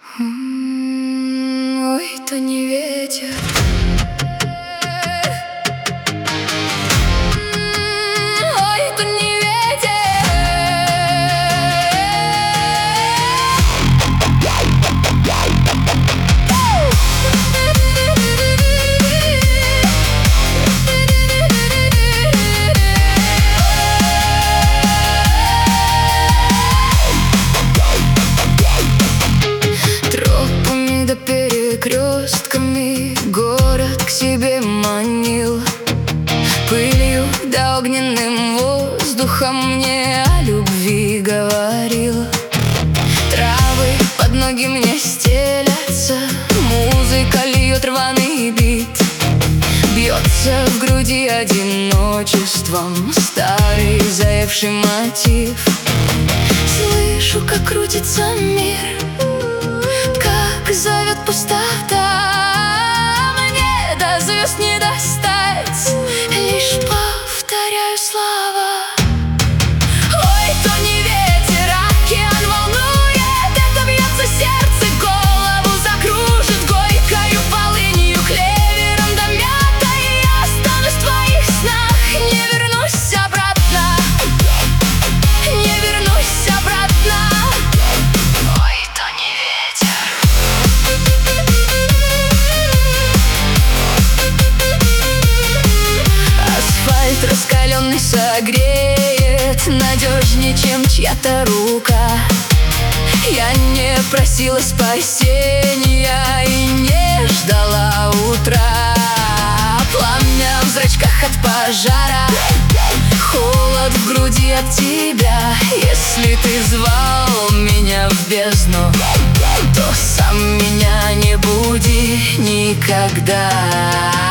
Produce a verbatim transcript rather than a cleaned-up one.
М, Ой, то не ветер. М, Ой, то не Тропами да перекрестками город к себе манил, пылью да огненным воздухом мне о любви говорил. Травы под ноги мне стелятся, музыка льет рваный бит, бьется в груди одиночеством старый заевший мотив. Слышу, как крутится мир, как зовет пустота. Мне до звезд не достать, лишь повторяю слова. Ой, то не ветер, океан волнует, это бьется сердце, голову закружит горькою полынью, клевером да мятой. Я останусь в твоих снах, не вернусь обратно, не вернусь обратно. Ой, то не ветер. Асфальт раскаленный согреет надежнее, чем чья-то рука. Я не просила спасения и не ждала утра. Пламя в зрачках от пожара, холод в груди от тебя. Если ты звал меня в бездну, то сам меня не буди никогда.